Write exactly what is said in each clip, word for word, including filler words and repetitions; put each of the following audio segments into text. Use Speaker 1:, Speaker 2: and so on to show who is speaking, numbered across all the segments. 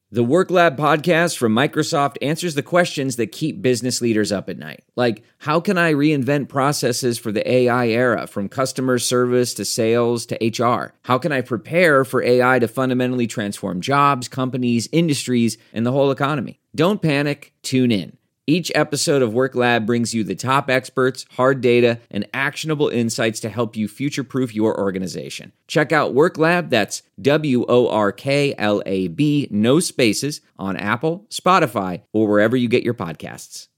Speaker 1: The Work Lab podcast from Microsoft answers the questions that keep business leaders up at night. Like, how can I reinvent processes for the A I era, from customer service to sales to H R? How can I prepare for A I to fundamentally transform jobs, companies, industries, and the whole economy? Don't panic, tune in. Each episode of Work Lab brings you the top experts, hard data, and actionable insights to help you future-proof your organization. Check out Work Lab, that's W O R K L A B, no spaces, on Apple, Spotify, or wherever you get your podcasts.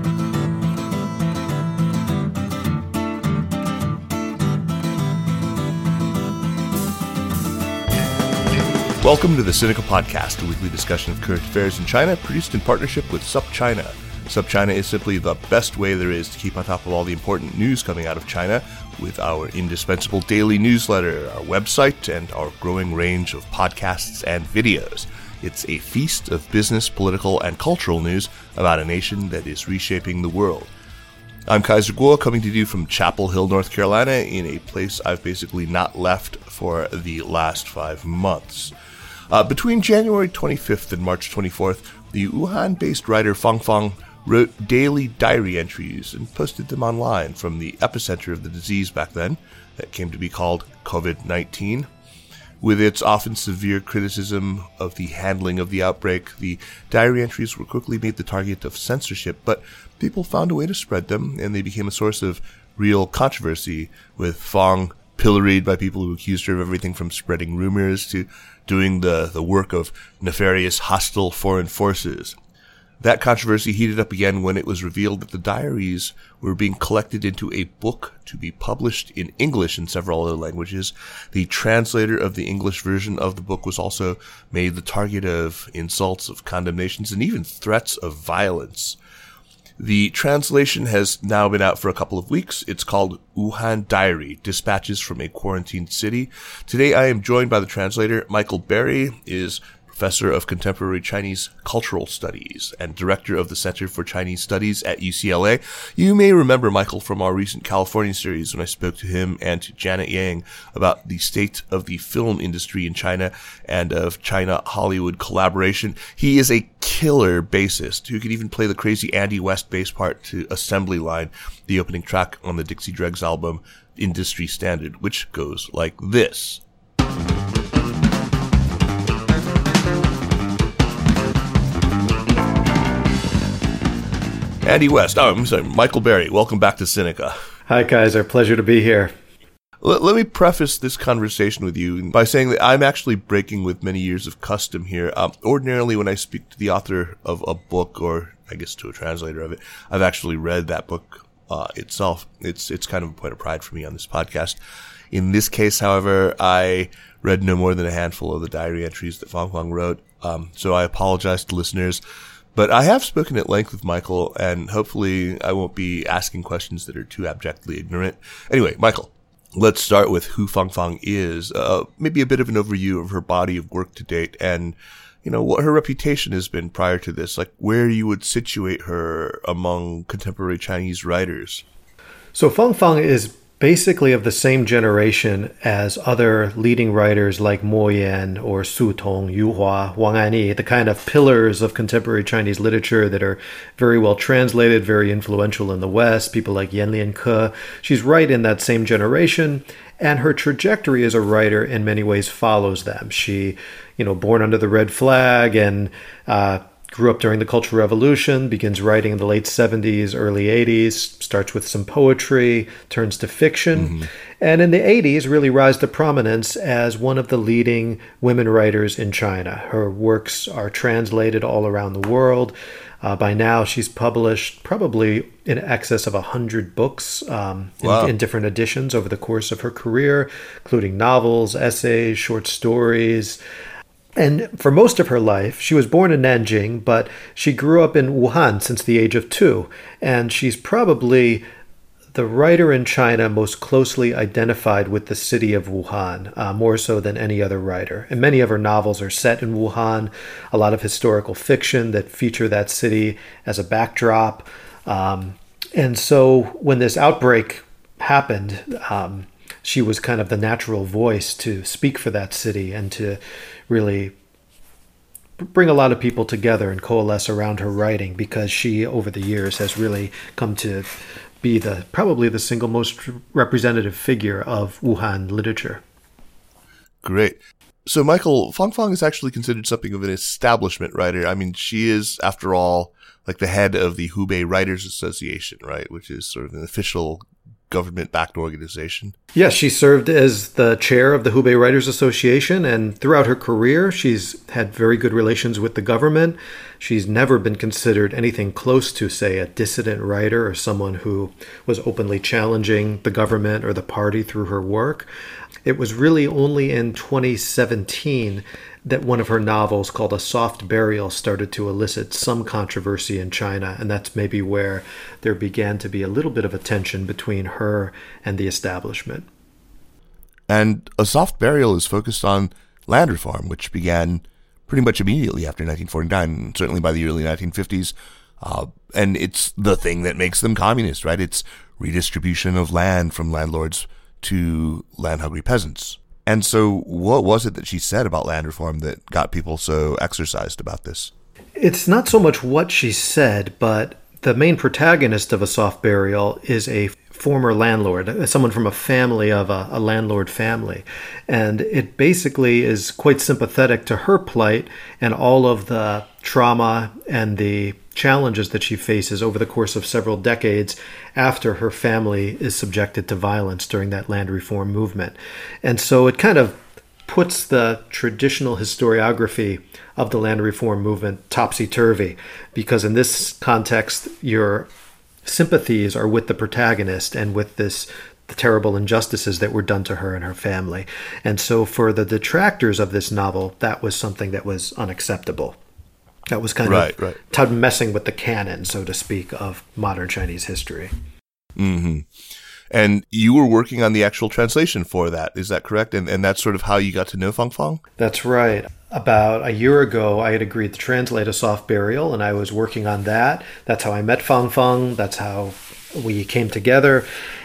Speaker 2: Welcome to the Sinica Podcast, a weekly discussion of current affairs in China, produced in partnership with SupChina. SupChina is simply the best way there is to keep on top of all the important news coming out of China with our indispensable daily newsletter, our website, and our growing range of podcasts and videos. It's a feast of business, political, and cultural news about a nation that is reshaping the world. I'm Kaiser Kuo, coming to you from Chapel Hill, North Carolina, in a place I've basically not left for the last five months. Uh, between January twenty-fifth and March twenty-fourth, the Wuhan-based writer Fang Fang wrote daily diary entries and posted them online from the epicenter of the disease back then, that came to be called covid nineteen. With its often severe criticism of the handling of the outbreak, the diary entries were quickly made the target of censorship, but people found a way to spread them, and they became a source of real controversy, with Fang pilloried by people who accused her of everything from spreading rumors to doing the, the work of nefarious hostile foreign forces. That controversy heated up again when it was revealed that the diaries were being collected into a book to be published in English and several other languages. The translator of the English version of the book was also made the target of insults, of condemnations, and even threats of violence. The translation has now been out for a couple of weeks. It's called Wuhan Diary, Dispatches from a Quarantined City. Today I am joined by the translator. Michael Berry is Professor of Contemporary Chinese Cultural Studies and Director of the Center for Chinese Studies at U C L A. You may remember Michael from our recent California series when I spoke to him and to Janet Yang about the state of the film industry in China and of China-Hollywood collaboration. He is a killer bassist who can even play the crazy Andy West bass part to Assembly Line, the opening track on the Dixie Dregs album Industry Standard, which goes like this. Andy West. Oh, I'm sorry, Michael Berry. Welcome back to Sinica.
Speaker 3: Hi, Kaiser. Pleasure to be here.
Speaker 2: Let, let me preface this conversation with you by saying that I'm actually breaking with many years of custom here. Um, ordinarily, when I speak to the author of a book, or I guess to a translator of it, I've actually read that book uh, itself. It's it's kind of a point of pride for me on this podcast. In this case, however, I read no more than a handful of the diary entries that Fang Fang wrote, um, so I apologize to listeners. But I have spoken at length with Michael, and hopefully I won't be asking questions that are too abjectly ignorant. Anyway, Michael, let's start with who Fang Fang is. Uh, maybe a bit of an overview of her body of work to date, and, you know, what her reputation has been prior to this, like where you would situate her among contemporary Chinese writers.
Speaker 3: So Fang Fang is basically of the same generation as other leading writers like Mo Yan or Su Tong, Yu Hua, Wang Anyi, the kind of pillars of contemporary Chinese literature that are very well translated, very influential in the West, people like Yan Lianke. She's right in that same generation, and her trajectory as a writer in many ways follows them. She, you know, born under the red flag and uh grew up during the Cultural Revolution, begins writing in the late seventies, early eighties, starts with some poetry, turns to fiction, mm-hmm. and in the eighties really rise to prominence as one of the leading women writers in China. Her works are translated all around the world. Uh, by now, she's published probably in excess of one hundred books um,
Speaker 2: wow.
Speaker 3: in, in different editions over the course of her career, including novels, essays, short stories. And for most of her life, she was born in Nanjing, but she grew up in Wuhan since the age of two. And she's probably the writer in China most closely identified with the city of Wuhan, uh, more so than any other writer. And many of her novels are set in Wuhan, a lot of historical fiction that feature that city as a backdrop. Um, and so when this outbreak happened, um, she was kind of the natural voice to speak for that city and to really bring a lot of people together and coalesce around her writing, because she, over the years, has really come to be the probably the single most representative figure of Wuhan literature.
Speaker 2: Great. So, Michael, Fang Fang is actually considered something of an establishment writer. I mean, she is, after all, like the head of the Hubei Writers Association, right? Which is sort of an official government-backed organization.
Speaker 3: Yes, she served as the chair of the Hubei Writers Association, and throughout her career, she's had very good relations with the government. She's never been considered anything close to, say, a dissident writer or someone who was openly challenging the government or the party through her work. It was really only in twenty seventeen that one of her novels, called A Soft Burial, started to elicit some controversy in China, and that's maybe where there began to be a little bit of a tension between her and the establishment.
Speaker 2: And A Soft Burial is focused on land reform, which began pretty much immediately after nineteen forty-nine, certainly by the early nineteen fifties. Uh, and it's the thing that makes them communist, right? It's redistribution of land from landlords to land-hungry peasants. And so what was it that she said about land reform that got people so exercised about this?
Speaker 3: It's not so much what she said, but the main protagonist of A Soft Burial is a former landlord, someone from a family of a, a landlord family. And it basically is quite sympathetic to her plight and all of the trauma and the challenges that she faces over the course of several decades after her family is subjected to violence during that land reform movement. And so it kind of puts the traditional historiography of the land reform movement topsy-turvy, because in this context, your sympathies are with the protagonist and with this the terrible injustices that were done to her and her family. And so for the detractors of this novel, that was something that was unacceptable. That was kind
Speaker 2: right,
Speaker 3: of
Speaker 2: right.
Speaker 3: t- messing with the canon, so to speak, of modern Chinese history.
Speaker 2: Mm-hmm. And you were working on the actual translation for that, is that correct? And and that's sort of how you got to know Fang Fang?
Speaker 3: That's right. About a year ago, I had agreed to translate A Soft Burial, and I was working on that. That's how I met Fang Fang. That's how we came together.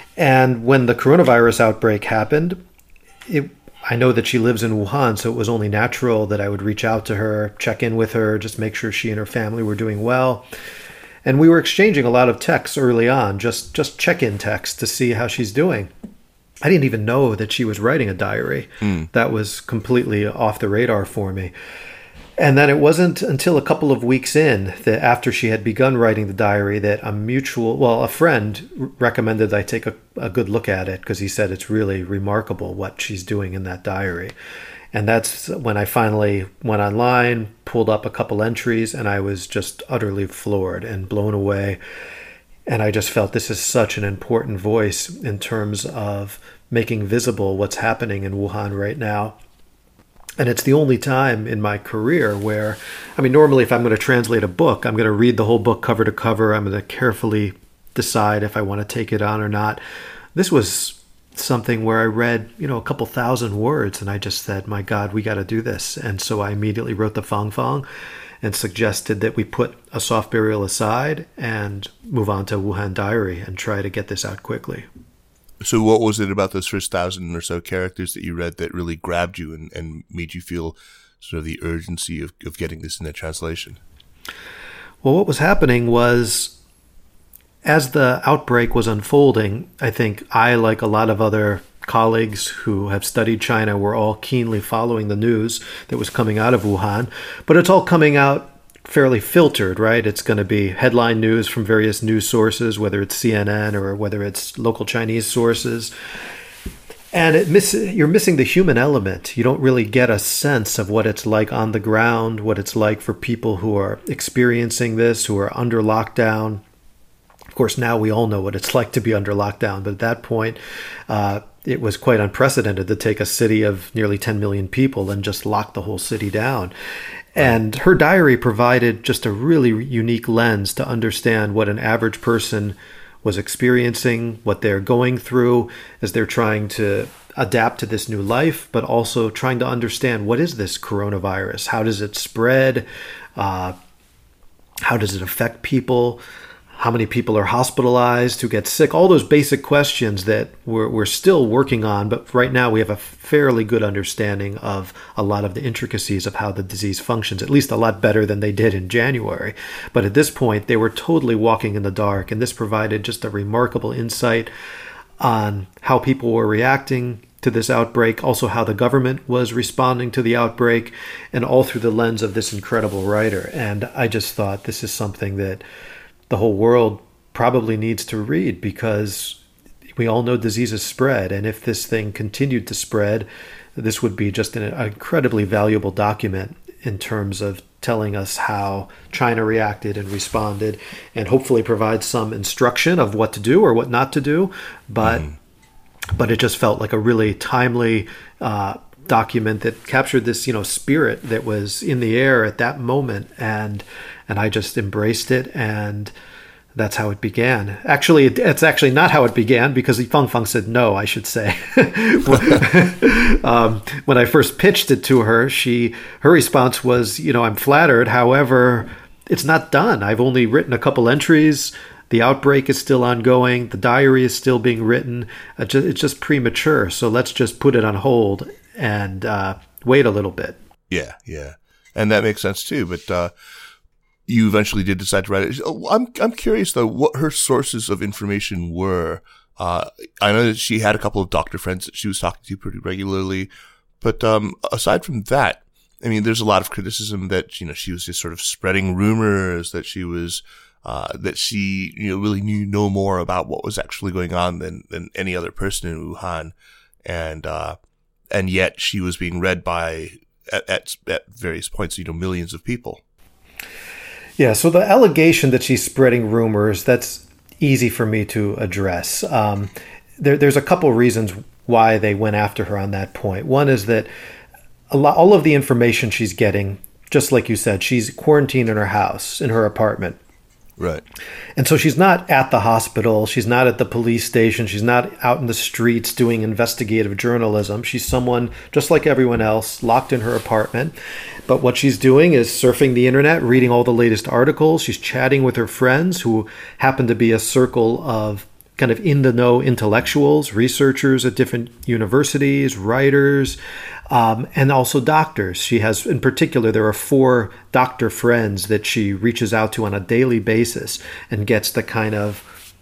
Speaker 3: And when the coronavirus outbreak happened, it I know that she lives in Wuhan, so it was only natural that I would reach out to her, check in with her, just make sure she and her family were doing well. And we were exchanging a lot of texts early on, just, just check-in texts to see how she's doing. I didn't even know that she was writing a diary. Mm. That was completely off the radar for me. And then it wasn't until a couple of weeks in, that after she had begun writing the diary, that a mutual, well, a friend recommended I take a, a good look at it, because he said it's really remarkable what she's doing in that diary. And that's when I finally went online, pulled up a couple entries, and I was just utterly floored and blown away. And I just felt this is such an important voice in terms of making visible what's happening in Wuhan right now. And it's the only time in my career where, I mean, normally if I'm going to translate a book, I'm going to read the whole book cover to cover. I'm going to carefully decide if I want to take it on or not. This was something where I read, you know, a couple thousand words, and I just said, my God, we got to do this. And so I immediately wrote the Fang Fang and suggested that we put A Soft Burial aside and move on to Wuhan Diary and try to get this out quickly.
Speaker 2: So what was it about those first thousand or so characters that you read that really grabbed you and, and made you feel sort of the urgency of, of getting this in a translation?
Speaker 3: Well, what was happening was, as the outbreak was unfolding, I think I, like a lot of other colleagues who have studied China, were all keenly following the news that was coming out of Wuhan. But it's all coming out fairly filtered, right? It's going to be headline news from various news sources, whether it's C N N or whether it's local Chinese sources. And it miss, you're missing the human element. You don't really get a sense of what it's like on the ground, what it's like for people who are experiencing this, who are under lockdown. Of course, now we all know what it's like to be under lockdown, but at that point, uh, it was quite unprecedented to take a city of nearly ten million people and just lock the whole city down. And her diary provided just a really unique lens to understand what an average person was experiencing, what they're going through as they're trying to adapt to this new life, but also trying to understand, what is this coronavirus? How does it spread? Uh, how does it affect people? how many people are hospitalized, who get sick, all those basic questions that we're, we're still working on. But right now we have a fairly good understanding of a lot of the intricacies of how the disease functions, at least a lot better than they did in January. But at this point, they were totally walking in the dark. And this provided just a remarkable insight on how people were reacting to this outbreak, also how the government was responding to the outbreak, and all through the lens of this incredible writer. And I just thought this is something that the whole world probably needs to read, because we all know diseases spread. And if this thing continued to spread, this would be just an incredibly valuable document in terms of telling us how China reacted and responded, and hopefully provide some instruction of what to do or what not to do. But mm. but it just felt like a really timely uh, document that captured this, you know, spirit that was in the air at that moment, and and I just embraced it, and that's how it began. Actually, it, it's actually not how it began, because Fang Fang said no, I should say. um, when I first pitched it to her, she her response was, you know, I'm flattered. However, it's not done. I've only written a couple entries. The outbreak is still ongoing. The diary is still being written. Uh, ju- it's just premature. So let's just put it on hold and uh, wait a little bit.
Speaker 2: Yeah, yeah. And that makes sense too. But uh, you eventually did decide to write it. I'm I'm curious, though, what her sources of information were. Uh, I know that she had a couple of doctor friends that she was talking to pretty regularly. But um, aside from that, I mean, there's a lot of criticism that, you know, she was just sort of spreading rumors, that she was... Uh, that she, you know, really knew no more about what was actually going on than, than any other person in Wuhan. And, uh, and yet she was being read by, at, at, at various points, you know, millions of people.
Speaker 3: Yeah. So the allegation that she's spreading rumors, that's easy for me to address. Um, there, there's a couple reasons why they went after her on that point. One is that a lot, all of the information she's getting, just like you said, she's quarantined in her house, in her apartment.
Speaker 2: Right.
Speaker 3: And so she's not at the hospital. She's not at the police station. She's not out in the streets doing investigative journalism. She's someone just like everyone else, locked in her apartment. But what she's doing is surfing the internet, reading all the latest articles. She's chatting with her friends, who happen to be a circle of kind of in-the-know intellectuals, researchers at different universities, writers, um, and also doctors. She has, in particular, there are four doctor friends that she reaches out to on a daily basis and gets the kind of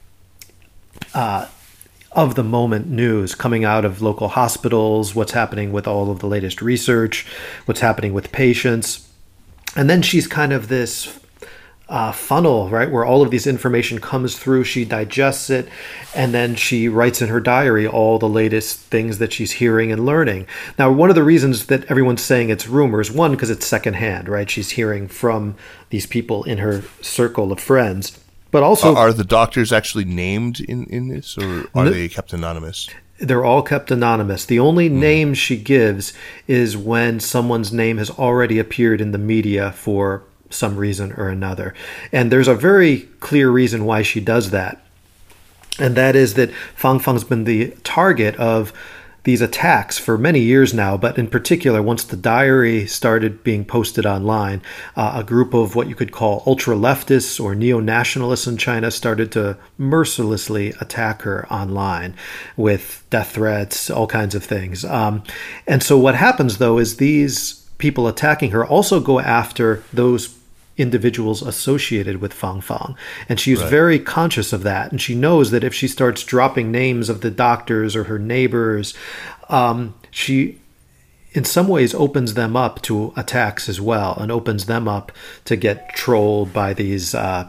Speaker 3: uh, of-the-moment news coming out of local hospitals, what's happening with all of the latest research, what's happening with patients. And then she's kind of this Uh, funnel, right, where all of this information comes through. She digests it, and then she writes in her diary all the latest things that she's hearing and learning. Now, one of the reasons that everyone's saying it's rumors, one, because it's secondhand, right? She's hearing from these people in her circle of friends. But also,
Speaker 2: Are, are the doctors actually named in, in this, or are no, they kept anonymous?
Speaker 3: They're all kept anonymous. The only mm. name she gives is when someone's name has already appeared in the media for some reason or another. And there's a very clear reason why she does that. And that is that Fang Fang's been the target of these attacks for many years now, but in particular, once the diary started being posted online, uh, a group of what you could call ultra-leftists or neo-nationalists in China started to mercilessly attack her online with death threats, all kinds of things. Um, and so what happens, though, is these people attacking her also go after those individuals associated with Fang Fang. And she's right. very conscious of that. And she knows that if she starts dropping names of the doctors or her neighbors, um, she in some ways opens them up to attacks as well, and opens them up to get trolled by these uh,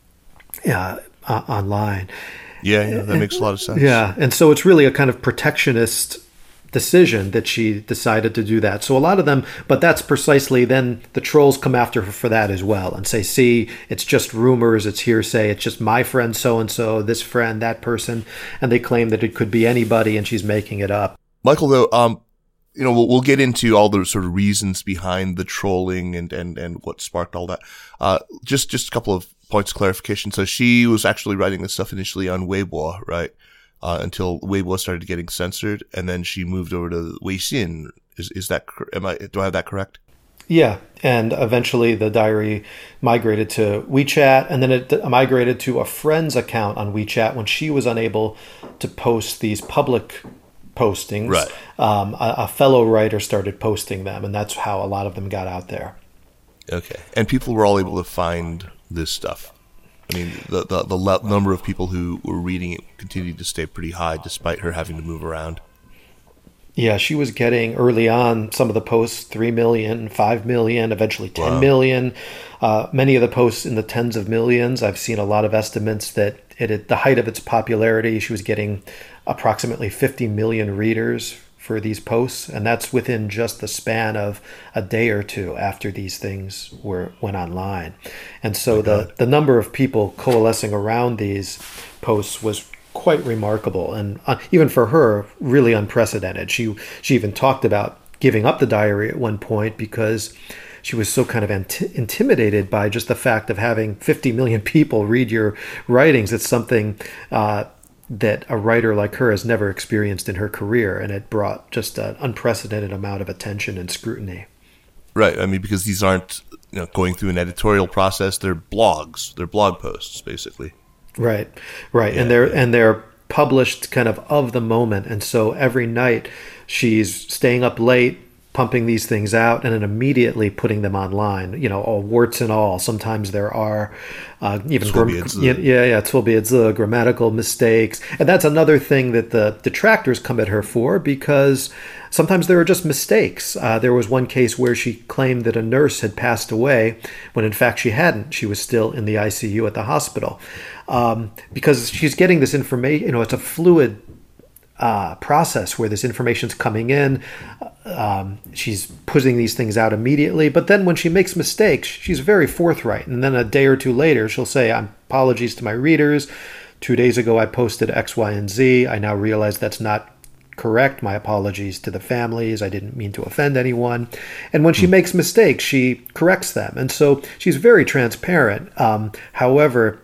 Speaker 3: uh, uh, online.
Speaker 2: Yeah, yeah, that makes a lot of sense.
Speaker 3: Yeah. And so it's really a kind of protectionist decision that she decided to do that. So a lot of them, but that's precisely, then the trolls come after her for that as well and say, see, it's just rumors, it's hearsay, it's just my friend so-and-so, this friend, that person, and they claim that it could be anybody and she's making it up.
Speaker 2: Michael, though, um, you know, we'll, we'll get into all the sort of reasons behind the trolling and, and, and what sparked all that. Uh, just, just a couple of points of clarification. So she was actually writing this stuff initially on Weibo, right? Uh, until Weibo started getting censored, and then she moved over to Weixin. Is is that am I do I have that correct?
Speaker 3: Yeah, and eventually the diary migrated to WeChat, and then it migrated to a friend's account on WeChat when she was unable to post these public postings.
Speaker 2: Right.
Speaker 3: Um, a, a fellow writer started posting them, and that's how a lot of them got out there.
Speaker 2: Okay. And people were all able to find this stuff. I mean, the, the, the le- number of people who were reading it continued to stay pretty high despite her having to move around.
Speaker 3: Yeah, she was getting early on some of the posts three million, five million, eventually ten
Speaker 2: Wow.
Speaker 3: million. Uh, many of the posts in the tens of millions. I've seen a lot of estimates that it, at the height of its popularity, she was getting approximately fifty million readers for these posts, and that's within just the span of a day or two after these things were went online. And so the, the number of people coalescing around these posts was quite remarkable, and uh, even for her, really unprecedented. She she even talked about giving up the diary at one point because she was so kind of anti- intimidated by just the fact of having fifty million people read your writings. It's something uh, that a writer like her has never experienced in her career, and it brought just an unprecedented amount of attention and scrutiny.
Speaker 2: Right. I mean, because these aren't, you know, going through an editorial process. They're blogs. They're blog posts, basically.
Speaker 3: Right, right,
Speaker 2: Yeah,
Speaker 3: and they're
Speaker 2: yeah.
Speaker 3: and they're published kind of of the moment, and so every night she's staying up late, pumping these things out, and then immediately putting them online. You know, all warts and all. Sometimes there are uh, even gram-
Speaker 2: 错别字.
Speaker 3: yeah, yeah, yeah, 错别字, grammatical mistakes, and that's another thing that the detractors come at her for, because sometimes there are just mistakes. Uh, there was one case where she claimed that a nurse had passed away when in fact she hadn't. She was still in the I C U at the hospital. Um, because she's getting this information, you know, it's a fluid uh, process where this information's coming in. Um, she's putting these things out immediately. But then when she makes mistakes, she's very forthright. And then a day or two later, she'll say, "I'm apologies to my readers. Two days ago, I posted X, Y, and Z. I now realize that's not correct. My apologies to the families. I didn't mean to offend anyone." And when she makes mistakes, she corrects them. And so she's very transparent. Um, however,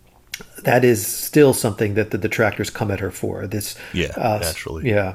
Speaker 3: that is still something that the detractors come at her for. This,
Speaker 2: Yeah,
Speaker 3: uh,
Speaker 2: naturally.
Speaker 3: Yeah.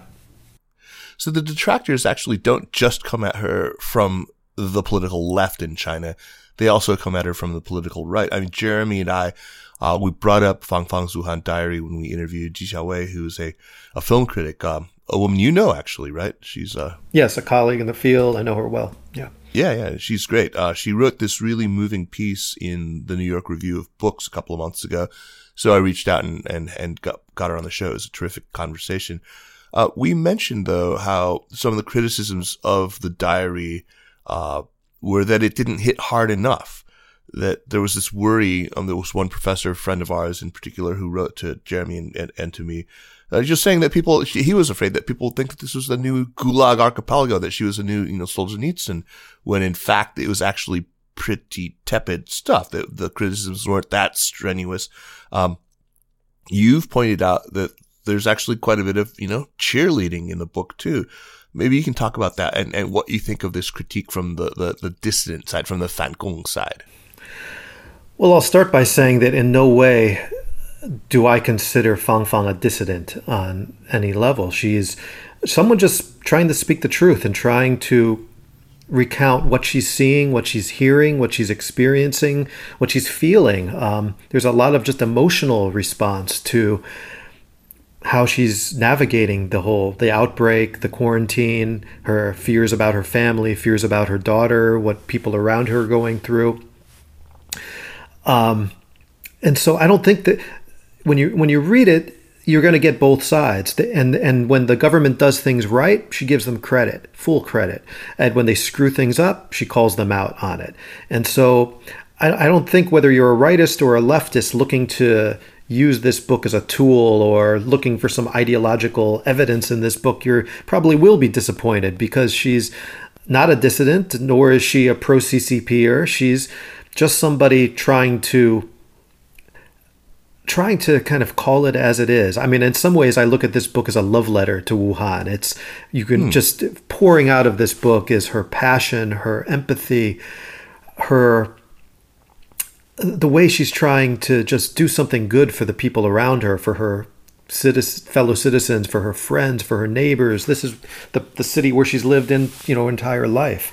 Speaker 2: So the detractors actually don't just come at her from the political left in China. They also come at her from the political right. I mean, Jeremy and I, uh, we brought up Fang Fang's Wuhan Diary when we interviewed Ji Xiaowei, who's a, a film critic, um, a woman you know, actually, right? She's uh,
Speaker 3: Yes, a colleague in the field. I know her well. Yeah.
Speaker 2: Yeah, yeah, she's great. Uh, she wrote this really moving piece in the New York Review of Books a couple of months ago. So I reached out and, and, and got, got her on the show. It was a terrific conversation. Uh, we mentioned, though, how some of the criticisms of the diary uh, were that it didn't hit hard enough. That there was this worry. Um, there was one professor, a friend of ours in particular, who wrote to Jeremy and, and, and to me, uh, just saying that people, he was afraid that people would think that this was the new Gulag Archipelago, that she was a new, you know, Solzhenitsyn, when in fact it was actually pretty tepid stuff. The, the criticisms weren't that strenuous. Um, you've pointed out that there's actually quite a bit of, you know, cheerleading in the book too. Maybe you can talk about that and, and what you think of this critique from the, the, the dissident side, from the Fangong side.
Speaker 3: Well, I'll start by saying that in no way do I consider Fang Fang a dissident on any level. She's someone just trying to speak the truth and trying to recount what she's seeing, what she's hearing, what she's experiencing, what she's feeling. Um, there's a lot of just emotional response to how she's navigating the whole, the outbreak, the quarantine, her fears about her family, fears about her daughter, what people around her are going through. Um, and so I don't think that when you when you read it, you're going to get both sides. And and when the government does things right, she gives them credit, full credit. And when they screw things up, she calls them out on it. And so I, I don't think whether you're a rightist or a leftist looking to use this book as a tool or looking for some ideological evidence in this book, you probably will be disappointed, because she's not a dissident, nor is she a pro-C C P-er. She's just somebody trying to trying to kind of call it as it is. I mean, in some ways, I look at this book as a love letter to Wuhan. It's you can hmm. just pouring out of this book is her passion, her empathy, her the way she's trying to just do something good for the people around her, for her citizen, fellow citizens, for her friends, for her neighbors. This is the the city where she's lived in, you know, entire life.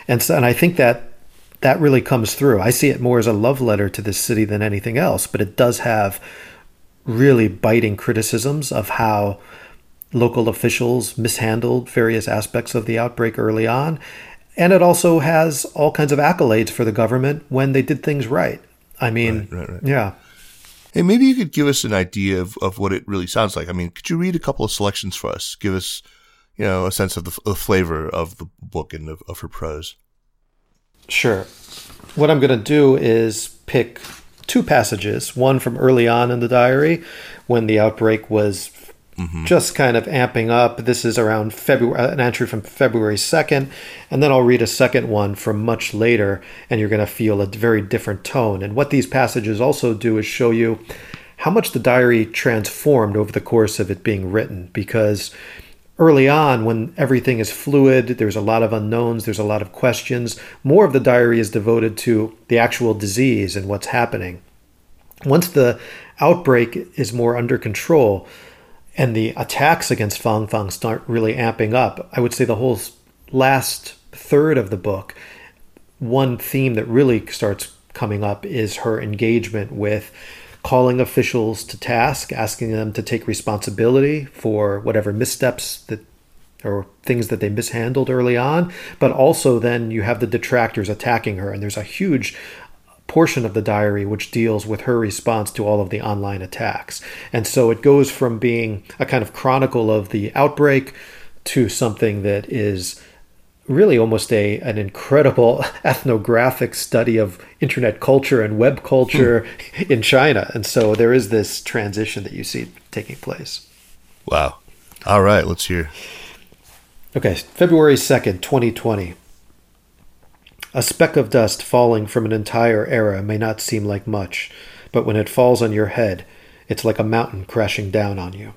Speaker 3: And so, and I think that that really comes through. I see it more as a love letter to this city than anything else, but it does have really biting criticisms of how local officials mishandled various aspects of the outbreak early on. And it also has all kinds of accolades for the government when they did things right. I mean,
Speaker 2: right, right, right.
Speaker 3: yeah.
Speaker 2: Hey, maybe you could give us an idea of, of what it really sounds like. I mean, could you read a couple of selections for us? Give us, you know, a sense of the, the flavor of the book and of, of her prose.
Speaker 3: Sure. What I'm going to do is pick two passages, one from early on in the diary when the outbreak was mm-hmm. just kind of amping up. This is around February, an entry from February second, and then I'll read a second one from much later, and you're going to feel a very different tone. And what these passages also do is show you how much the diary transformed over the course of it being written, because early on, when everything is fluid, there's a lot of unknowns, there's a lot of questions, more of the diary is devoted to the actual disease and what's happening. Once the outbreak is more under control and the attacks against Fang Fang start really amping up, I would say the whole last third of the book, one theme that really starts coming up is her engagement with calling officials to task, asking them to take responsibility for whatever missteps that or things that they mishandled early on. But also then you have the detractors attacking her. And there's a huge portion of the diary which deals with her response to all of the online attacks. And so it goes from being a kind of chronicle of the outbreak to something that is really almost a an incredible ethnographic study of internet culture and web culture hmm. in China. And so there is this transition that you see taking place.
Speaker 2: Wow. All right, let's hear.
Speaker 3: Okay, February second, twenty twenty. A speck of dust falling from an entire era may not seem like much, but when it falls on your head, it's like a mountain crashing down on you.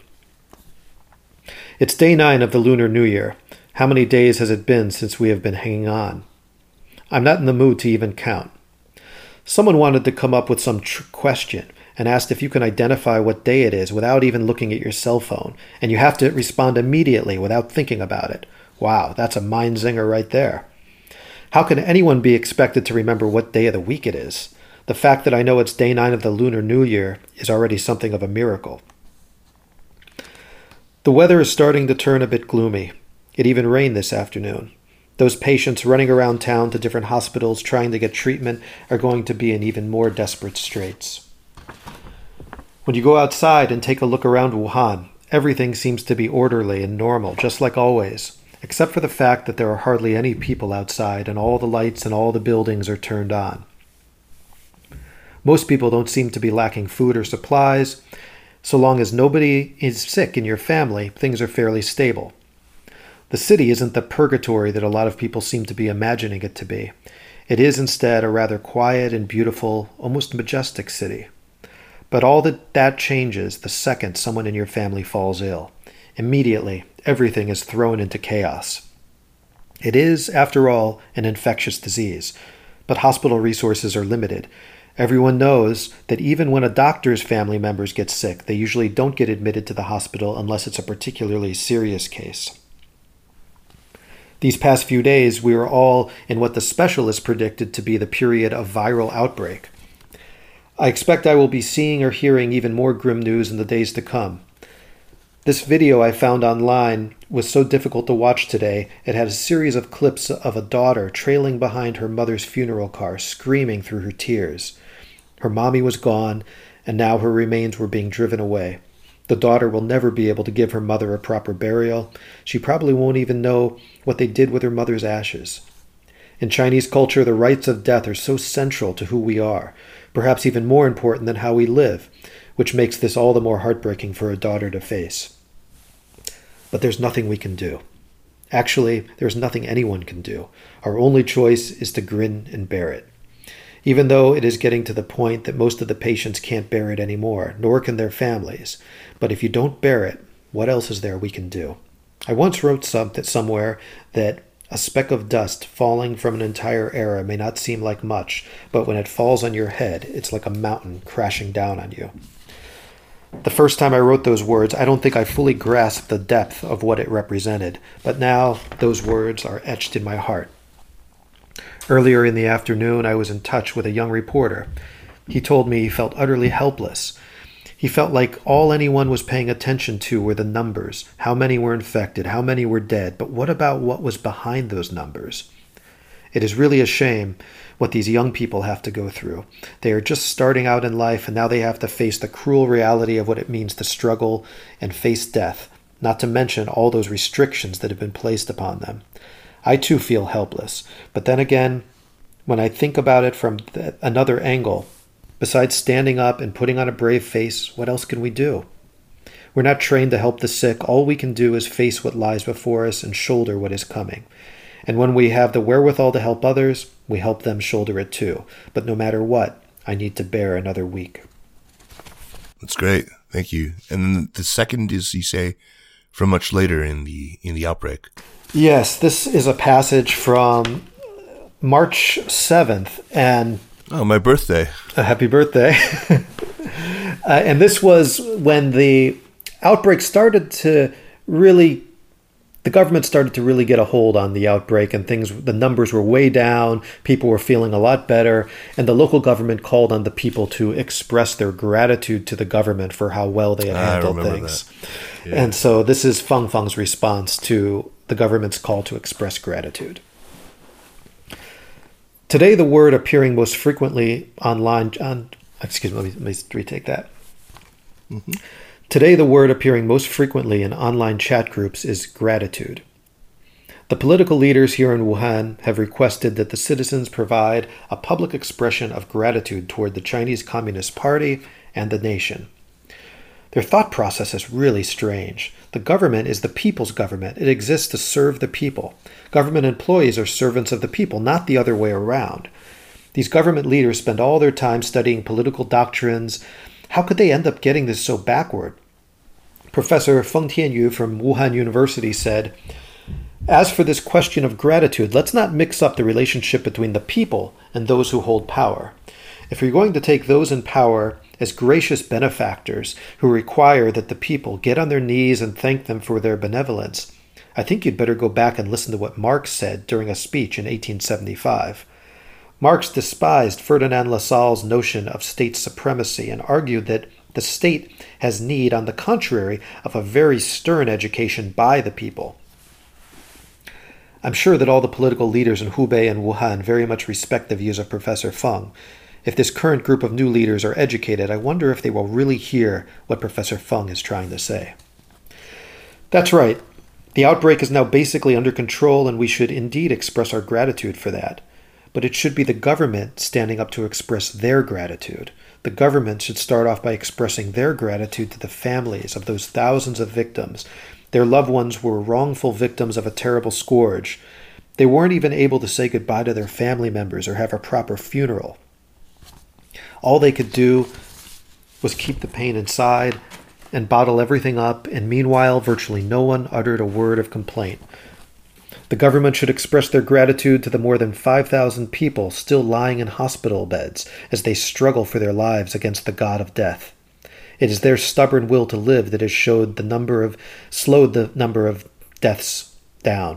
Speaker 3: It's day nine of the Lunar New Year. How many days has it been since we have been hanging on? I'm not in the mood to even count. Someone wanted to come up with some tr- question and asked if you can identify what day it is without even looking at your cell phone, and you have to respond immediately without thinking about it. Wow, that's a mind zinger right there. How can anyone be expected to remember what day of the week it is? The fact that I know it's day nine of the Lunar New Year is already something of a miracle. The weather is starting to turn a bit gloomy. It even rained this afternoon. Those patients running around town to different hospitals trying to get treatment are going to be in even more desperate straits. When you go outside and take a look around Wuhan, everything seems to be orderly and normal, just like always, except for the fact that there are hardly any people outside and all the lights and all the buildings are turned on. Most people don't seem to be lacking food or supplies. So long as nobody is sick in your family, things are fairly stable. The city isn't the purgatory that a lot of people seem to be imagining it to be. It is instead a rather quiet and beautiful, almost majestic city. But all that that changes the second someone in your family falls ill. Immediately, everything is thrown into chaos. It is, after all, an infectious disease, but hospital resources are limited. Everyone knows that even when a doctor's family members get sick, they usually don't get admitted to the hospital unless it's a particularly serious case. These past few days, we were all in what the specialists predicted to be the period of viral outbreak. I expect I will be seeing or hearing even more grim news in the days to come. This video I found online was so difficult to watch today, it had a series of clips of a daughter trailing behind her mother's funeral car, screaming through her tears. Her mommy was gone, and now her remains were being driven away. The daughter will never be able to give her mother a proper burial. She probably won't even know what they did with her mother's ashes. In Chinese culture, the rites of death are so central to who we are, perhaps even more important than how we live, which makes this all the more heartbreaking for a daughter to face. But there's nothing we can do. Actually, there's nothing anyone can do. Our only choice is to grin and bear it. Even though it is getting to the point that most of the patients can't bear it anymore, nor can their families. But if you don't bear it, what else is there we can do? I once wrote something somewhere that a speck of dust falling from an entire era may not seem like much, but when it falls on your head, it's like a mountain crashing down on you. The first time I wrote those words, I don't think I fully grasped the depth of what it represented, but now those words are etched in my heart. Earlier in the afternoon, I was in touch with a young reporter. He told me he felt utterly helpless. He felt like all anyone was paying attention to were the numbers, how many were infected, how many were dead, but what about what was behind those numbers? It is really a shame what these young people have to go through. They are just starting out in life, and now they have to face the cruel reality of what it means to struggle and face death, not to mention all those restrictions that have been placed upon them. I too feel helpless, but then again, when I think about it from th- another angle, besides standing up and putting on a brave face, what else can we do? We're not trained to help the sick. All we can do is face what lies before us and shoulder what is coming. And when we have the wherewithal to help others, we help them shoulder it too. But no matter what, I need to bear another week.
Speaker 2: That's great. Thank you. And then the second is, you say, from much later in the in the outbreak.
Speaker 3: Yes, this is a passage from March seventh, and
Speaker 2: oh, my birthday.
Speaker 3: A happy birthday. uh, and this was when the outbreak started to really, the government started to really get a hold on the outbreak, and things, the numbers were way down, people were feeling a lot better, and the local government called on the people to express their gratitude to the government for how well they had handled things. Yeah. And so this is Feng Feng's response to the government's call to express gratitude. Today, the word appearing most frequently online, on, excuse me, let me, let me retake that. Mm-hmm. Today, the word appearing most frequently in online chat groups is gratitude. The political leaders here in Wuhan have requested that the citizens provide a public expression of gratitude toward the Chinese Communist Party and the nation. Their thought process is really strange. The government is the people's government. It exists to serve the people. Government employees are servants of the people, not the other way around. These government leaders spend all their time studying political doctrines. How could they end up getting this so backward? Professor Feng Tianyu from Wuhan University said, "As for this question of gratitude, let's not mix up the relationship between the people and those who hold power. If you're going to take those in power as gracious benefactors who require that the people get on their knees and thank them for their benevolence, I think you'd better go back and listen to what Marx said during a speech in eighteen seventy-five. Marx despised Ferdinand Lassalle's notion of state supremacy and argued that the state has need, on the contrary, of a very stern education by the people. I'm sure that all the political leaders in Hubei and Wuhan very much respect the views of Professor Feng. If this current group of new leaders are educated, I wonder if they will really hear what Professor Feng is trying to say." That's right. The outbreak is now basically under control, and we should indeed express our gratitude for that. But it should be the government standing up to express their gratitude. The government should start off by expressing their gratitude to the families of those thousands of victims. Their loved ones were wrongful victims of a terrible scourge. They weren't even able to say goodbye to their family members or have a proper funeral. All they could do was keep the pain inside and bottle everything up, and meanwhile, virtually no one uttered a word of complaint. The government should express their gratitude to the more than five thousand people still lying in hospital beds as they struggle for their lives against the god of death. It is their stubborn will to live that has showed the number of, slowed the number of deaths down.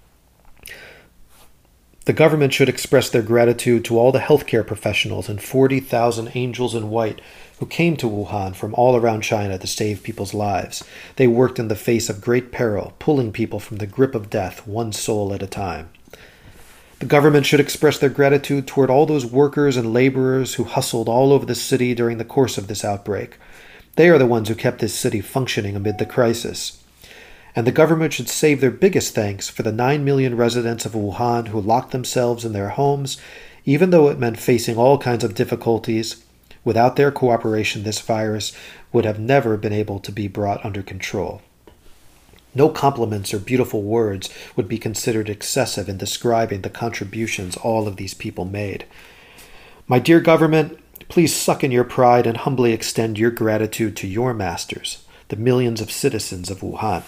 Speaker 3: The government should express their gratitude to all the healthcare professionals and forty thousand angels in white who came to Wuhan from all around China to save people's lives. They worked in the face of great peril, pulling people from the grip of death, one soul at a time. The government should express their gratitude toward all those workers and laborers who hustled all over the city during the course of this outbreak. They are the ones who kept this city functioning amid the crisis. And the government should save their biggest thanks for the nine million residents of Wuhan who locked themselves in their homes, even though it meant facing all kinds of difficulties. Without their cooperation, this virus would have never been able to be brought under control. No compliments or beautiful words would be considered excessive in describing the contributions all of these people made. My dear government, please suck in your pride and humbly extend your gratitude to your masters, the millions of citizens of Wuhan.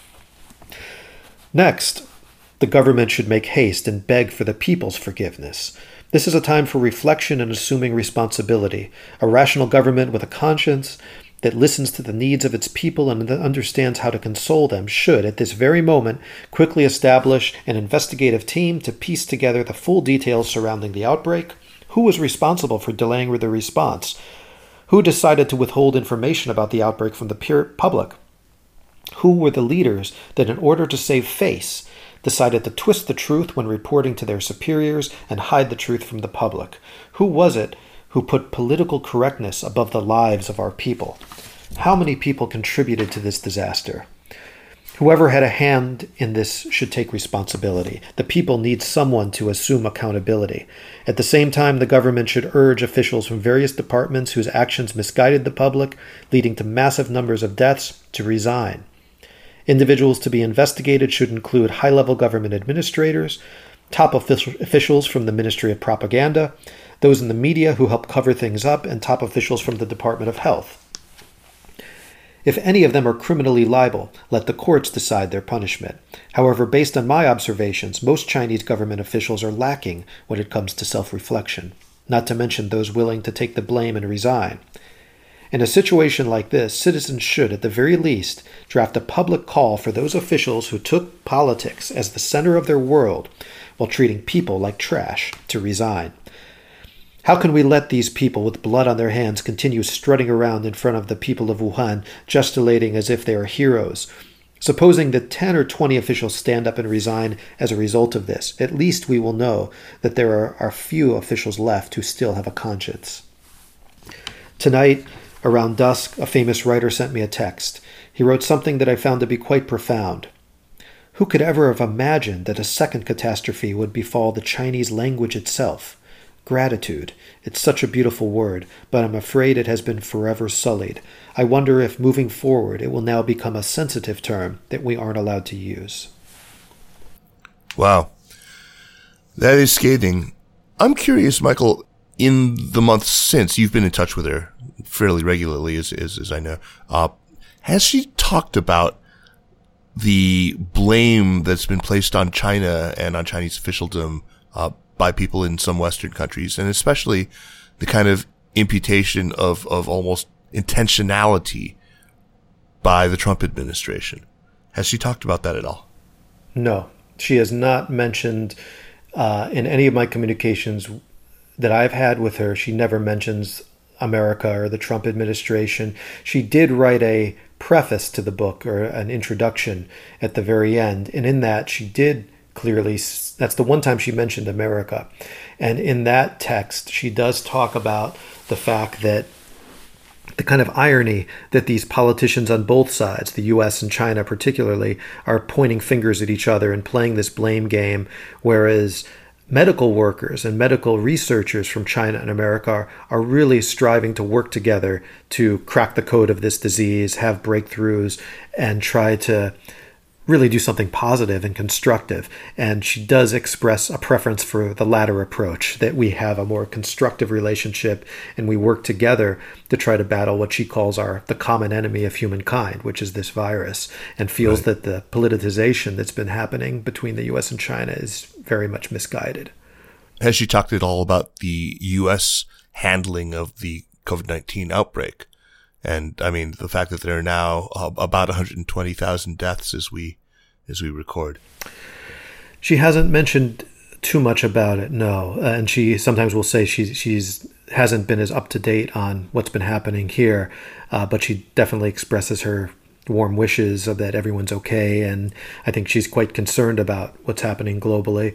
Speaker 3: Next, the government should make haste and beg for the people's forgiveness. This is a time for reflection and assuming responsibility. A rational government with a conscience that listens to the needs of its people and understands how to console them should, at this very moment, quickly establish an investigative team to piece together the full details surrounding the outbreak. Who was responsible for delaying the response? Who decided to withhold information about the outbreak from the public? Who were the leaders that, in order to save face, decided to twist the truth when reporting to their superiors and hide the truth from the public? Who was it who put political correctness above the lives of our people? How many people contributed to this disaster? Whoever had a hand in this should take responsibility. The people need someone to assume accountability. At the same time, the government should urge officials from various departments whose actions misguided the public, leading to massive numbers of deaths, to resign. Individuals to be investigated should include high-level government administrators, top officials from the Ministry of Propaganda, those in the media who help cover things up, and top officials from the Department of Health. If any of them are criminally liable, let the courts decide their punishment. However, based on my observations, most Chinese government officials are lacking when it comes to self-reflection, not to mention those willing to take the blame and resign. In a situation like this, citizens should, at the very least, draft a public call for those officials who took politics as the center of their world while treating people like trash to resign. How can we let these people with blood on their hands continue strutting around in front of the people of Wuhan, gesticulating as if they are heroes? Supposing that ten or twenty officials stand up and resign as a result of this, at least we will know that there are, are few officials left who still have a conscience. Tonight, around dusk, a famous writer sent me a text. He wrote something that I found to be quite profound. Who could ever have imagined that a second catastrophe would befall the Chinese language itself? Gratitude. It's such a beautiful word, but I'm afraid it has been forever sullied. I wonder if, moving forward, it will now become a sensitive term that we aren't allowed to use.
Speaker 2: Wow. That is scathing. I'm curious, Michael, in the months since, you've been in touch with her fairly regularly, as as, as I know. Uh, has she talked about the blame that's been placed on China and on Chinese officialdom uh, by people in some Western countries, and especially the kind of imputation of, of almost intentionality by the Trump administration? Has she talked about that at all?
Speaker 3: No, she has not mentioned uh, in any of my communications that I've had with her. She never mentions America or the Trump administration. She did write a preface to the book, or an introduction at the very end, and in that she did clearly, that's the one time she mentioned America. And in that text, she does talk about the fact that the kind of irony that these politicians on both sides, the U S and China particularly, are pointing fingers at each other and playing this blame game, whereas medical workers and medical researchers from China and America are, are really striving to work together to crack the code of this disease, have breakthroughs, and try to really do something positive and constructive. And she does express a preference for the latter approach, that we have a more constructive relationship and we work together to try to battle what she calls our the common enemy of humankind, which is this virus, and feels right. that the politicization that's been happening between the U S and China is very much misguided.
Speaker 2: Has she talked at all about the U S handling of the COVID nineteen outbreak? And I mean, the fact that there are now uh, about one hundred twenty thousand deaths as we as we record.
Speaker 3: She hasn't mentioned too much about it, no. Uh, and she sometimes will say she's she's hasn't been as up to date on what's been happening here, uh, but she definitely expresses her warm wishes of that everyone's okay, and I think she's quite concerned about what's happening globally.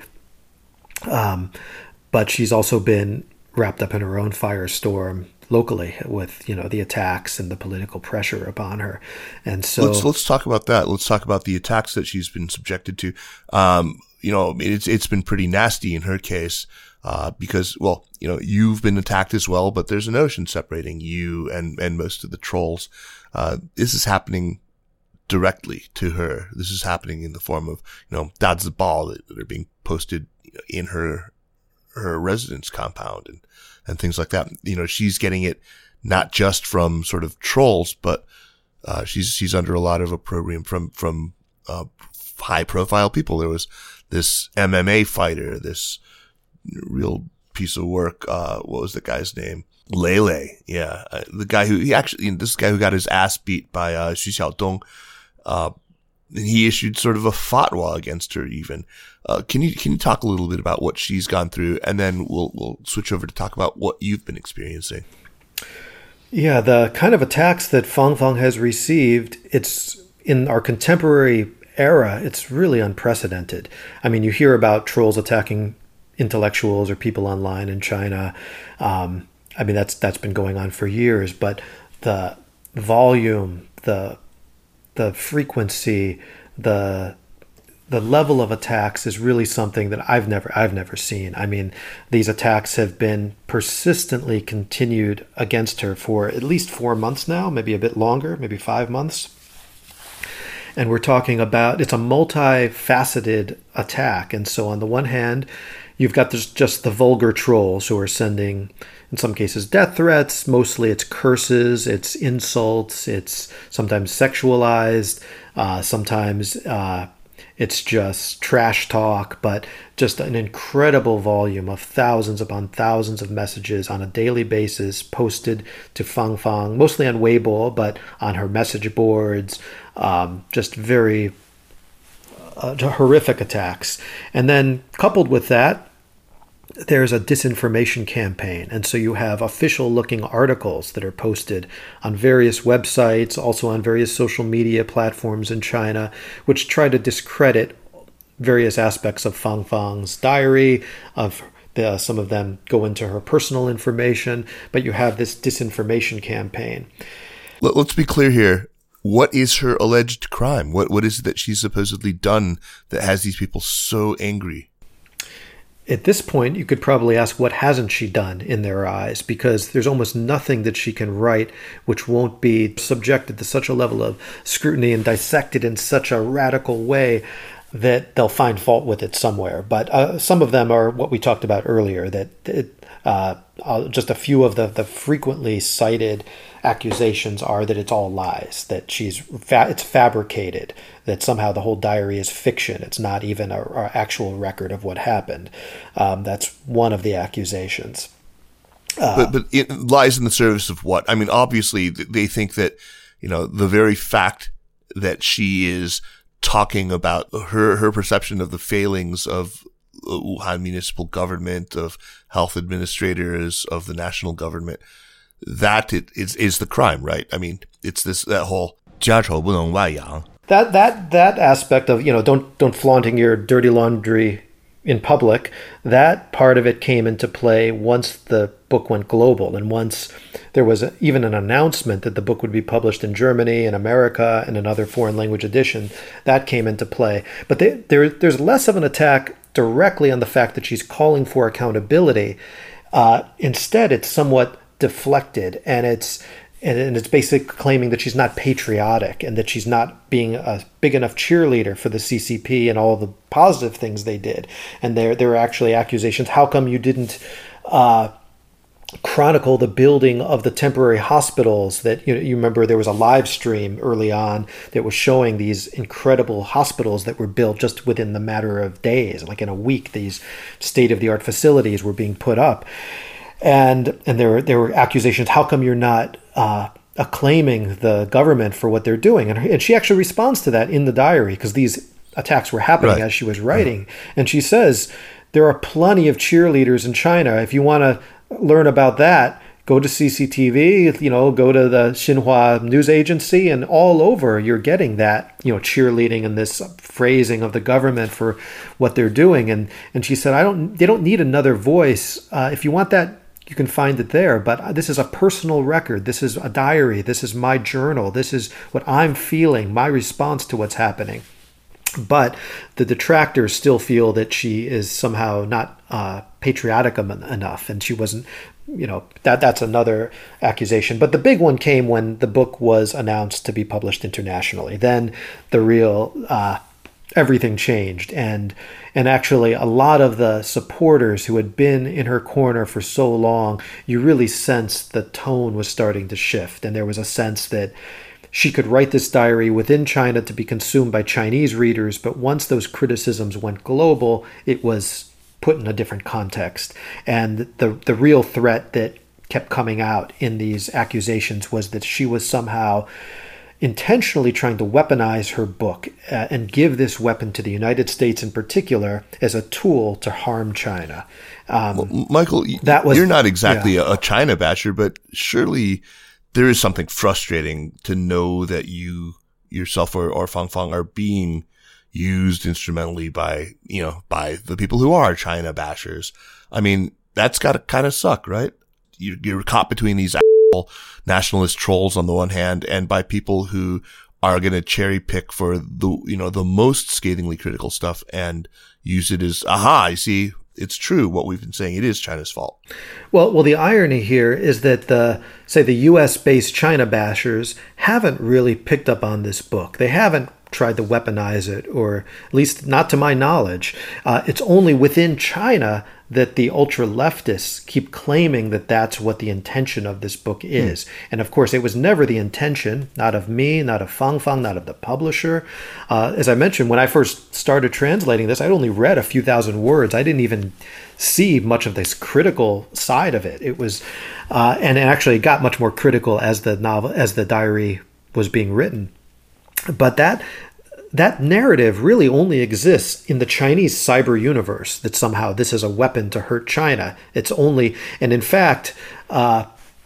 Speaker 3: Um, but she's also been wrapped up in her own firestorm locally with, you know, the attacks and the political pressure upon her. And so
Speaker 2: let's, let's talk about that. Let's talk about the attacks that she's been subjected to. Um, you know, it's, it's been pretty nasty in her case, uh, because, well, you know, you've been attacked as well, but there's an ocean separating you and, and most of the trolls. Uh, this is happening directly to her. This is happening in the form of, you know, dads of ball that, that are being posted in her, her residence compound and, and things like that. You know, she's getting it not just from sort of trolls, but uh, she's she's under a lot of opprobrium from from uh, high profile people. There was this M M A fighter, this real piece of work. Uh, what was the guy's name? Lele. Yeah. Uh, the guy who, he actually, you know, this guy who got his ass beat by, uh, Xu Xiaodong, uh, he issued sort of a fatwa against her even. Uh, can you, can you talk a little bit about what she's gone through? And then we'll, we'll switch over to talk about what you've been experiencing.
Speaker 3: Yeah, the kind of attacks that Fang Fang has received, it's in our contemporary era, it's really unprecedented. I mean, you hear about trolls attacking intellectuals or people online in China. Um, I mean, that's that's been going on for years, but the volume, the the frequency, the the level of attacks is really something that I've never I've never seen. I mean, these attacks have been persistently continued against her for at least four months now, maybe a bit longer, maybe five months. And we're talking about, it's a multifaceted attack. And so on the one hand, you've got this, just the vulgar trolls who are sending, in some cases, death threats. Mostly it's curses, it's insults, it's sometimes sexualized, uh, sometimes uh, it's just trash talk, but just an incredible volume of thousands upon thousands of messages on a daily basis posted to Fang Fang, mostly on Weibo, but on her message boards. Um, just very uh, horrific attacks. And then coupled with that, there's a disinformation campaign. And so you have official looking articles that are posted on various websites, also on various social media platforms in China, which try to discredit various aspects of Fang Fang's diary, of the, some of them go into her personal information, but you have this disinformation campaign.
Speaker 2: Let's be clear here. What is her alleged crime? What What is it that she's supposedly done that has these people so angry?
Speaker 3: At this point, you could probably ask, what hasn't she done in their eyes? Because there's almost nothing that she can write which won't be subjected to such a level of scrutiny and dissected in such a radical way that they'll find fault with it somewhere. But uh, some of them are what we talked about earlier, that it, uh, uh, just a few of the, the frequently cited accusations are that it's all lies, that she's fa- it's fabricated, that somehow the whole diary is fiction. It's not even a, a actual record of what happened. Um, that's one of the accusations. Uh,
Speaker 2: but but it lies in the service of what? I mean, obviously they think that, you know, the very fact that she is talking about her her perception of the failings of Wuhan municipal government, of health administrators, of the national government, that it is is the crime, right? I mean, it's this that whole 家丑不能外扬.
Speaker 3: That that that aspect of, you know, don't don't flaunting your dirty laundry in public, that part of it came into play once the book went global, and once there was a, even an announcement that the book would be published in Germany and America and another foreign language edition. That came into play. But they, there there's less of an attack directly on the fact that she's calling for accountability. Uh, instead, it's somewhat deflected, and it's and it's basically claiming that she's not patriotic and that she's not being a big enough cheerleader for the C C P and all the positive things they did. And there there are actually accusations. How come you didn't uh, chronicle the building of the temporary hospitals that, you know, you remember there was a live stream early on that was showing these incredible hospitals that were built just within the matter of days, like in a week, these state-of-the-art facilities were being put up. And and there, there were accusations, how come you're not uh, acclaiming the government for what they're doing? And, and she actually responds to that in the diary, because these attacks were happening right as she was writing. Uh-huh. And she says, there are plenty of cheerleaders in China. If you want to learn about that, go to C C T V, you know, go to the Xinhua news agency, and all over you're getting that, you know, cheerleading and this phrasing of the government for what they're doing. And and she said, I don't, they don't need another voice. Uh, if you want that, you can find it there. But this is a personal record. This is a diary. This is my journal. This is what I'm feeling, my response to what's happening. But the detractors still feel that she is somehow not uh, patriotic enough, and she wasn't, you know, that that's another accusation. But the big one came when the book was announced to be published internationally. Then the real uh, everything changed, and and actually a lot of the supporters who had been in her corner for so long, you really sensed the tone was starting to shift, and there was a sense that she could write this diary within China to be consumed by Chinese readers, but once those criticisms went global, it was put in a different context. And the the real threat that kept coming out in these accusations was that she was somehow intentionally trying to weaponize her book uh, and give this weapon to the United States in particular as a tool to harm China. Um,
Speaker 2: well, Michael,
Speaker 3: that was,
Speaker 2: you're not exactly
Speaker 3: yeah.
Speaker 2: a China basher, but surely there is something frustrating to know that you yourself or, or Fang Fang are being used instrumentally by, you know, by the people who are China bashers. I mean, that's got to kind of suck, right? You, you're caught between these nationalist trolls on the one hand, and by people who are going to cherry pick for the, you know, the most scathingly critical stuff and use it as, aha, you see, it's true what we've been saying. It is China's fault.
Speaker 3: Well, well, the irony here is that the, say, the U S based China bashers haven't really picked up on this book. They haven't tried to weaponize it, or at least not to my knowledge. Uh, it's only within China that the ultra-leftists keep claiming that that's what the intention of this book is. Hmm. And of course, it was never the intention, not of me, not of Fang Fang, not of the publisher. Uh, as I mentioned, when I first started translating this, I'd only read a few thousand words. I didn't even see much of this critical side of it. It was, uh, and it actually got much more critical as the novel, as the diary was being written. But that that narrative really only exists in the Chinese cyber universe, that somehow this is a weapon to hurt China. It's only, and in fact, uh,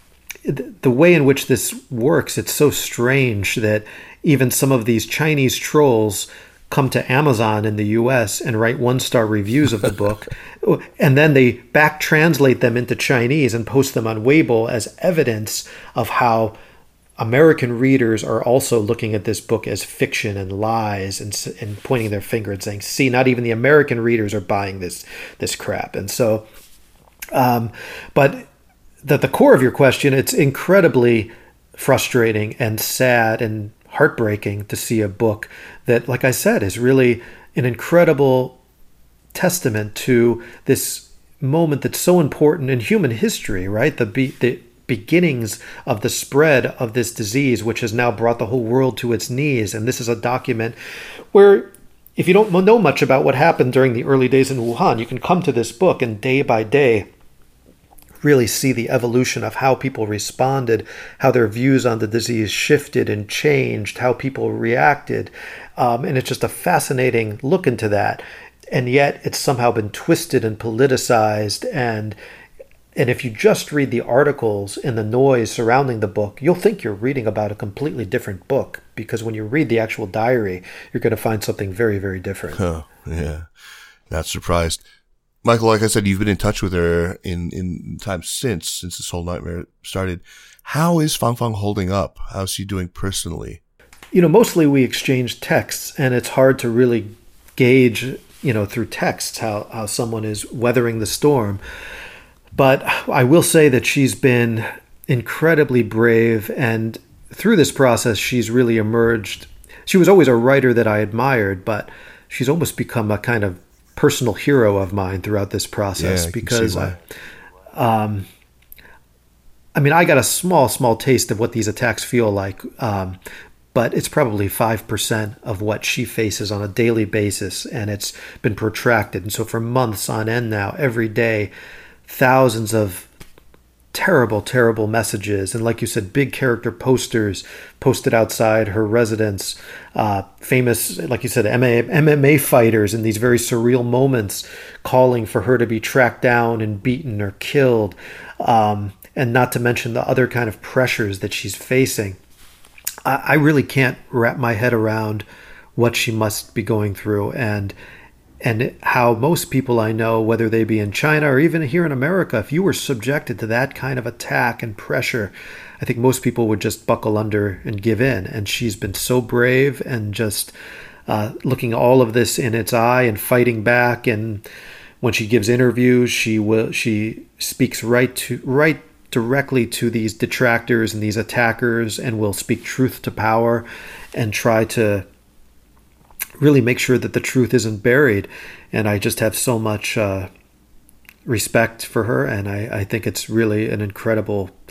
Speaker 3: the way in which this works, it's so strange that even some of these Chinese trolls come to Amazon in the U S and write one-star reviews of the book, and then they back translate them into Chinese and post them on Weibo as evidence of how American readers are also looking at this book as fiction and lies, and and pointing their finger and saying, see, not even the American readers are buying this this crap. And so, um, but the, the core of your question, it's incredibly frustrating and sad and heartbreaking to see a book that, like I said, is really an incredible testament to this moment that's so important in human history, right? The the beginnings of the spread of this disease, which has now brought the whole world to its knees. And this is a document where, if you don't know much about what happened during the early days in Wuhan, you can come to this book and day by day really see the evolution of how people responded, how their views on the disease shifted and changed, how people reacted. Um, and it's just a fascinating look into that. And yet it's somehow been twisted and politicized, and And if you just read the articles and the noise surrounding the book, you'll think you're reading about a completely different book, because when you read the actual diary, you're going to find something very, very different.
Speaker 2: Oh, yeah. Not surprised. Michael, like I said, you've been in touch with her in, in time since, since this whole nightmare started. How is Fang Fang holding up? How's she doing personally?
Speaker 3: You know, mostly we exchange texts, and it's hard to really gauge, you know, through texts how, how someone is weathering the storm. But I will say that she's been incredibly brave, and through this process, she's really emerged. She was always a writer that I admired, but she's almost become a kind of personal hero of mine throughout this process.
Speaker 2: Yeah, I
Speaker 3: because I, um, I mean, I got a small, small taste of what these attacks feel like, um, but it's probably five percent of what she faces on a daily basis, and it's been protracted. And so for months on end now, every day, thousands of terrible, terrible messages. And like you said, big character posters posted outside her residence. Uh, famous, like you said, M M A fighters in these very surreal moments calling for her to be tracked down and beaten or killed. Um, and not to mention the other kind of pressures that she's facing. I, I really can't wrap my head around what she must be going through, and And how most people I know, whether they be in China or even here in America, if you were subjected to that kind of attack and pressure, I think most people would just buckle under and give in. And she's been so brave and just uh, looking all of this in its eye and fighting back. And when she gives interviews, she will she speaks right to right directly to these detractors and these attackers, and will speak truth to power and try to really make sure that the truth isn't buried. And I just have so much uh, respect for her, and I, I think it's really an incredible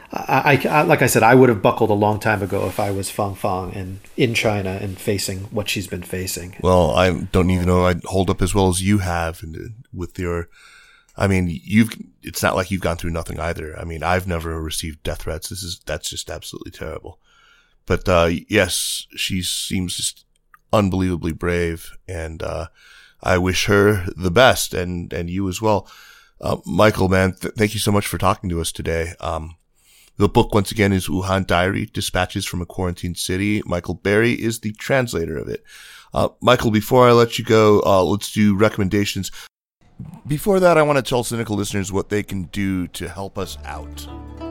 Speaker 3: I, I, like I said, I would have buckled a long time ago if I was Fang Fang and in China and facing what she's been facing.
Speaker 2: Well, I don't even know I'd hold up as well as you have with your, I mean, you've, it's not like you've gone through nothing either. I mean, I've never received death threats. This is, that's just absolutely terrible. But, uh, yes, she seems just unbelievably brave, and, uh, I wish her the best, and, and you as well. Uh, Michael, man, th- thank you so much for talking to us today. Um, the book, once again, is Wuhan Diary, Dispatches from a Quarantined City. Michael Berry is the translator of it. Uh, Michael, before I let you go, uh, let's do recommendations. Before that, I want to tell Sinica listeners what they can do to help us out.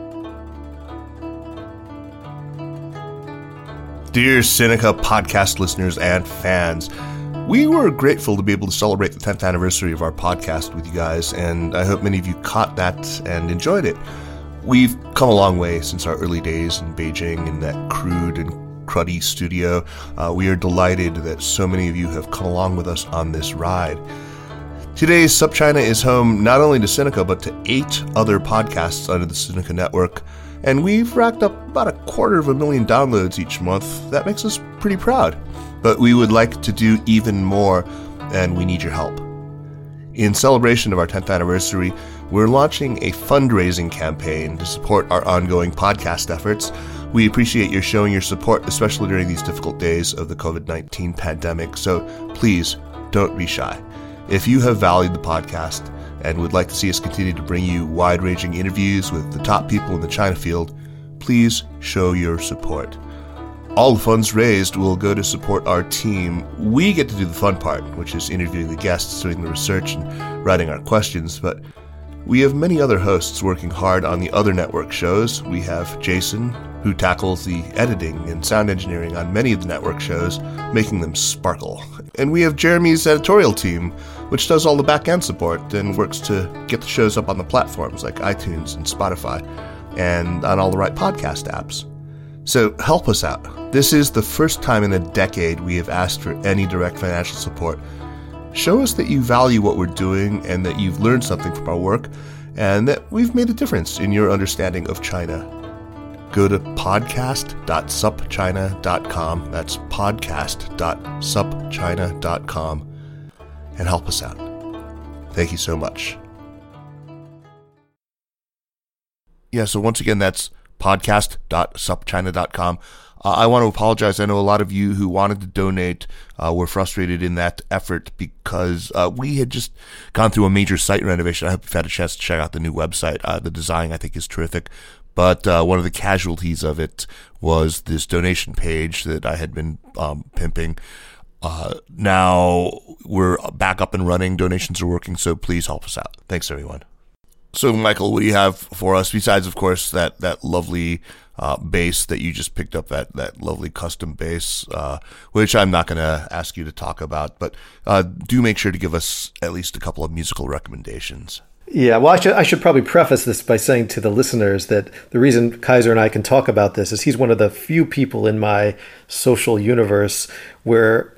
Speaker 2: Dear Sinica podcast listeners and fans, we were grateful to be able to celebrate the tenth anniversary of our podcast with you guys, and I hope many of you caught that and enjoyed it. We've come a long way since our early days in Beijing in that crude and cruddy studio. Uh, we are delighted that so many of you have come along with us on this ride. Today's SupChina is home not only to Sinica, but to eight other podcasts under the Sinica network, and we've racked up about a quarter of a million downloads each month. That makes us pretty proud. But we would like to do even more, and we need your help. In celebration of our tenth anniversary, we're launching a fundraising campaign to support our ongoing podcast efforts. We appreciate your showing your support, especially during these difficult days of the covid nineteen pandemic, so please don't be shy. If you have valued the podcast and would like to see us continue to bring you wide-ranging interviews with the top people in the China field, please show your support. All the funds raised will go to support our team. We get to do the fun part, which is interviewing the guests, doing the research, and writing our questions, but we have many other hosts working hard on the other network shows. We have Jason, who tackles the editing and sound engineering on many of the network shows, making them sparkle. And we have Jeremy's editorial team, which does all the back-end support and works to get the shows up on the platforms like iTunes and Spotify, and on all the right podcast apps. So help us out. This is the first time in a decade we have asked for any direct financial support. Show us that you value what we're doing and that you've learned something from our work, and that we've made a difference in your understanding of China. Go to podcast dot sup china dot com. That's podcast dot sup china dot com and help us out. Thank you so much. Yeah, so once again, that's podcast dot sup china dot com. Uh, I want to apologize. I know a lot of you who wanted to donate uh, were frustrated in that effort because uh, we had just gone through a major site renovation. I hope you've had a chance to check out the new website. Uh, the design, I think, is terrific. But uh, one of the casualties of it was this donation page that I had been um, pimping. Uh, now we're back up and running. Donations are working, so please help us out. Thanks, everyone. So, Michael, what do you have for us besides, of course, that that lovely uh, bass that you just picked up, that that lovely custom bass, uh, which I'm not going to ask you to talk about, but uh, do make sure to give us at least a couple of musical recommendations.
Speaker 3: Yeah, well, I should, I should probably preface this by saying to the listeners that the reason Kaiser and I can talk about this is he's one of the few people in my social universe where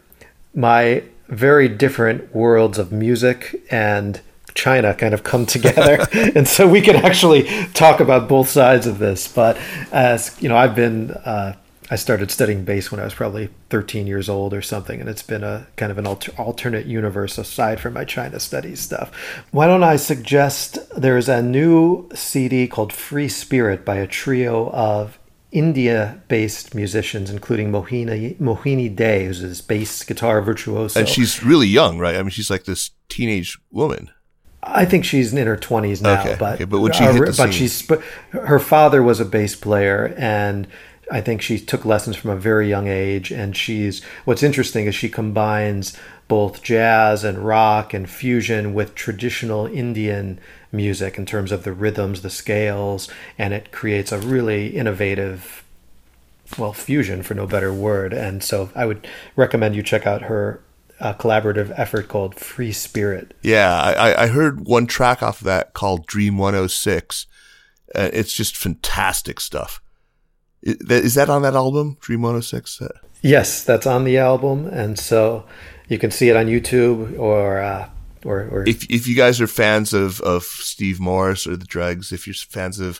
Speaker 3: my very different worlds of music and China kind of come together. And so we can actually talk about both sides of this. But as you know, I've been, uh, I started studying bass when I was probably thirteen years old or something. And it's been a kind of an alter- alternate universe aside from my China studies stuff. Why don't I suggest there's a new C D called Free Spirit by a trio of India-based musicians, including Mohini Mohini Dey, who's this bass guitar virtuoso.
Speaker 2: And she's really young, right? I mean, she's like this teenage woman.
Speaker 3: I think she's in her twenties now,
Speaker 2: okay,
Speaker 3: but
Speaker 2: okay, but when she hit the
Speaker 3: but
Speaker 2: scene.
Speaker 3: she's but her father was a bass player, and I think she took lessons from a very young age. And she's what's interesting is she combines both jazz and rock and fusion with traditional Indian music in terms of the rhythms, the scales, and it creates a really innovative, well, fusion for no better word. And so I would recommend you check out her a collaborative effort called Free Spirit.
Speaker 2: Yeah, I, I heard one track off of that called Dream one oh six. Uh, it's just fantastic stuff. Is, is that on that album, Dream one oh six?
Speaker 3: Yes, that's on the album, and so you can see it on YouTube or uh, or, or
Speaker 2: if if you guys are fans of of Steve Morse or the Dregs, if you're fans of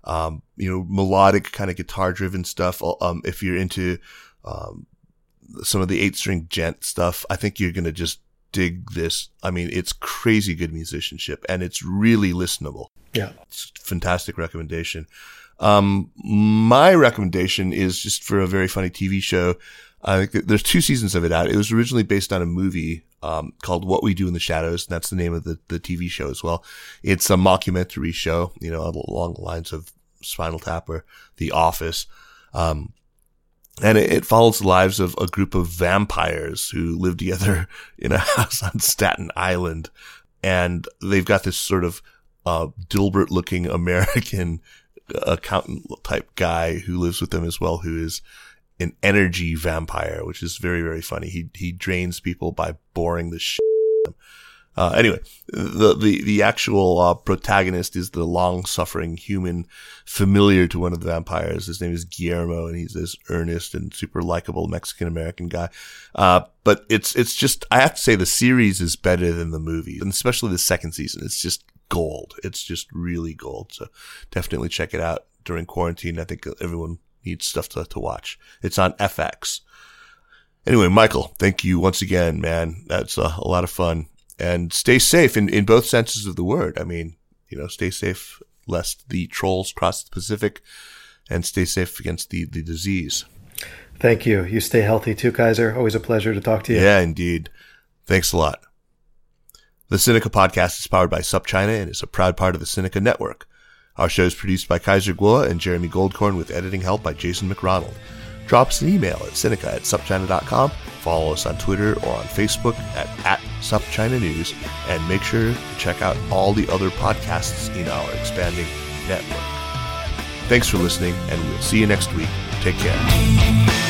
Speaker 2: um, you know, melodic kind of guitar driven stuff. Um, if you're into, um, some of the eight string gent stuff, I think you're going to just dig this. I mean, it's crazy good musicianship and it's really listenable.
Speaker 3: Yeah.
Speaker 2: It's a fantastic recommendation. Um, my recommendation is just for a very funny T V show. I think there's two seasons of it out. It was originally based on a movie, um, called What We Do in the Shadows. And that's the name of the, the T V show as well. It's a mockumentary show, you know, along the lines of Spinal Tap or The Office. Um, and it, it follows the lives of a group of vampires who live together in a house on Staten Island. And they've got this sort of, uh, Dilbert looking American accountant type guy who lives with them as well, who is an energy vampire, which is very, very funny. He, he drains people by boring the shit out of them. Uh, anyway, the, the, the actual, uh, protagonist is the long-suffering human familiar to one of the vampires. His name is Guillermo, and he's this earnest and super likable Mexican-American guy. Uh, but it's, it's just, I have to say the series is better than the movie, and especially the second season. It's just gold. It's just really gold. So definitely check it out during quarantine. I think everyone needs stuff to, to watch. It's on F X. Anyway, Michael, thank you once again, man. That's uh, a lot of fun. And stay safe in, in both senses of the word. I mean, you know, stay safe lest the trolls cross the Pacific, and stay safe against the, the disease.
Speaker 3: Thank you. You stay healthy too, Kaiser. Always a pleasure to talk to you.
Speaker 2: Yeah, indeed. Thanks a lot. The Sinica podcast is powered by SupChina and is a proud part of the Sinica Network. Our show is produced by Kaiser Guo and Jeremy Goldkorn with editing help by Jason McRonald. Drop us an email at Sinica at supchina dot com. Follow us on Twitter or on Facebook at, at SupChina News, and make sure to check out all the other podcasts in our expanding network. Thanks for listening, and we'll see you next week. Take care.